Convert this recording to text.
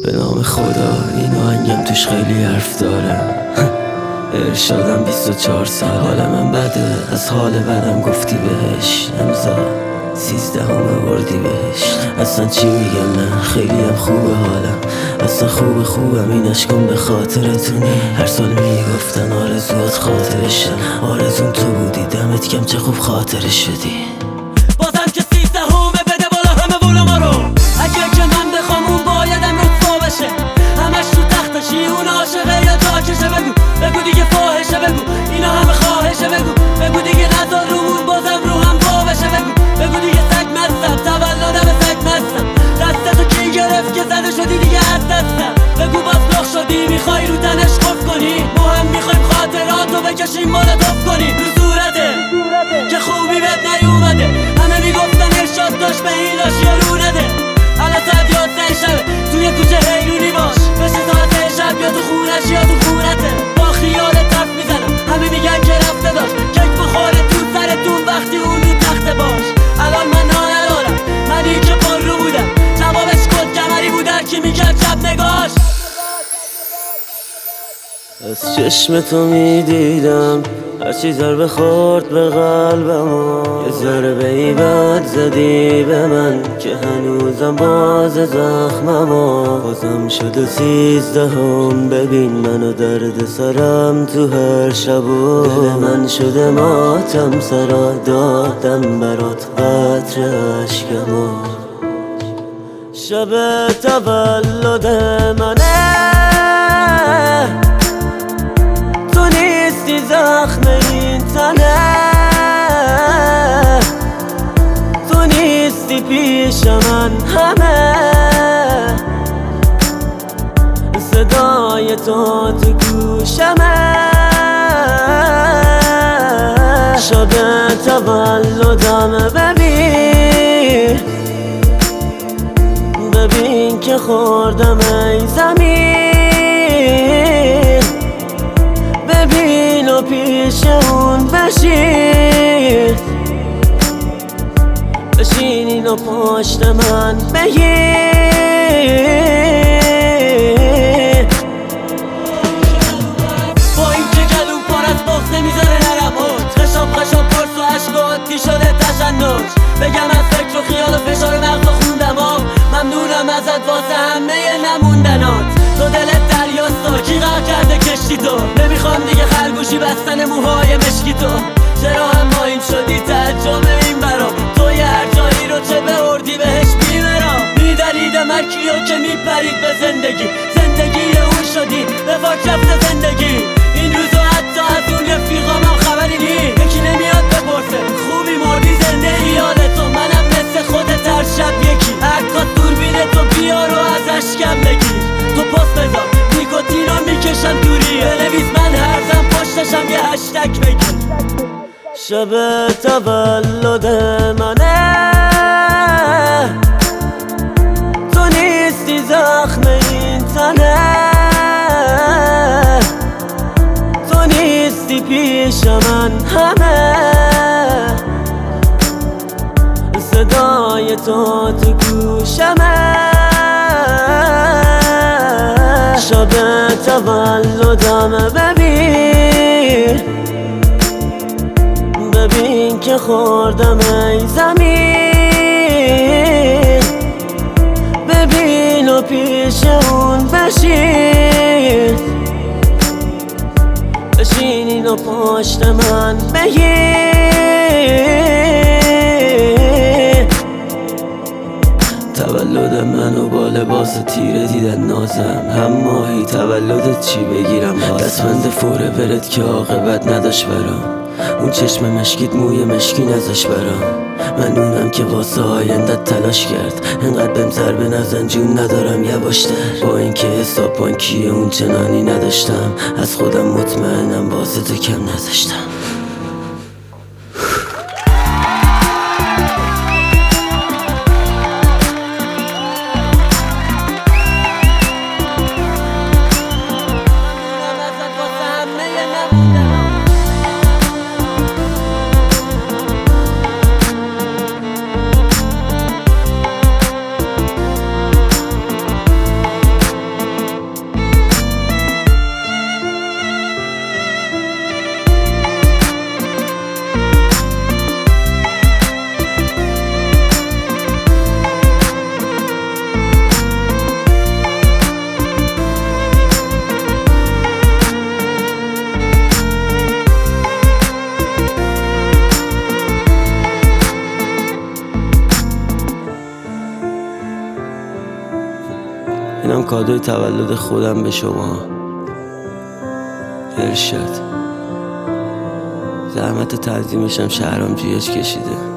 به نام خدا این آهنگم توش خیلی حرف داره. ارشادم 24 سال، حال من بده، از حال بدم گفتی بهش. امضا 13 اردیبهشت. اصلا چی میگم من خیلی هم خوبه حالم، اصلا خوبم این عشقم به خاطرتونی. هر سال میگفتن آرزوات خاطرشن، آرزون تو بودی، دمت کم چه خوب خاطره شدی. بازم که 13 بده بالا همه وولا ما رو. اگه که من بخوام اون بایدم رسوا بشه، همش تو تختشی اون عاشقه یا جاکشه. بگو دیگه فاحشه، بگو اینا همه خواهشه، بگو دیگه نذار رومون بازم رو هم با بشه. بگو دیگه سگ مستم، تولدم سگ مستم، دستتو کی گرفت که زده شدی دیگه از دستم. بگو باز لخ شدی میخوای رو تنش خوف کنی، ما هم میخوایم خاطراتو بکشیم مولوتوف کنی. رو صورته که خوبی بهت نیومده، همه میگفتن ارشاد داشت به این یا رو نده. الان ساعت 11 شبه توی کوچه حیرونی باش، بشه ساعت شب یا تو خونش یا تو خونته. با خیالت حرف میزنم، همه میگن که رفته داشت کیک بخوره تو سرتون وقتی اون رو تخته باش. الان من ندارم، منی که پر رو بودم، جوابش کد کمری بود هرکی میکرد شب نگاش. از چشم تو میدیدم هرچی ضربه خورد به قلبم، یه ضربه ای بد زدی به من که هنوزم باز زخمم. بازم شده 13 ببین منو درد سرم تو هر شب، دل من شده ماتم سرا دادم برات قطر عشقمو. شب تولد منه تو نیستی، زخم این تنه تو نیستی، پیش من همه صدای تو تو گوشمه. شب تولدم ببین که خوردم ای زمین، ببین و پیش اون بشین اینو پشت من بگیر. با این که گلوم پر از بغض نمیذاره نرم اوج، خشاب پرس و عشق و عادی شده تشنج. بگم از فکر و خیال و فشار مغز و خوندم ممنونم ازت واسه همه نموندنات. تو دلت دریاستا کی غرق کرده کشتی تو، نمیخوام دیگه خرگوشی بستن موهای مشکی تو. چرا هم ما این شدی تعجب این برام، توی هر جایی رو چه به اردیبهشت میبرم. میدریدم هر کیو که میپرید به زندگی اون شدی به فاک رفته زندگی. این روزو حتی از اون رفیقامم خبری نی، یکی نمیاد بپرسه خوبی مردی زنده ایال تو. منم مثل خودت هر شب یکی، عکاس دوربین تو بیار و از اشکم بگیر. تو پست بذار نیکوتین رو میکشم دوری، بنویس من هرزم پشتشم یه هشتگ بگیر. شب تولد منه تو نیستی، زخم این تنه تو نیستی، پیش من همه صدای تو تو گوشمه. شب تولدم ببین که خوردم ای زمین، ببین و پیش اون بشین اینو پشت من بگیر. تولد منو با لباس تیره دیدن نازم، هم ماهی تولدت چی بگیرم دستمند فوره برد که عاقبت نداشت برام. اون چشم مشکیت موی مشکی نذاش برام، من اونم که واسه آیندت تلاش کرد. انقدر بهم ضربه نزن جون ندارم یواشتر، با اینکه حساب بانکی اون چنانی نداشتم، از خودم مطمئنم واسه تو کم نذاشتم. اینم کادوی تولد خودم به شما. ارشاد. زحمت تنظیمشم شهرام جیش کشیده.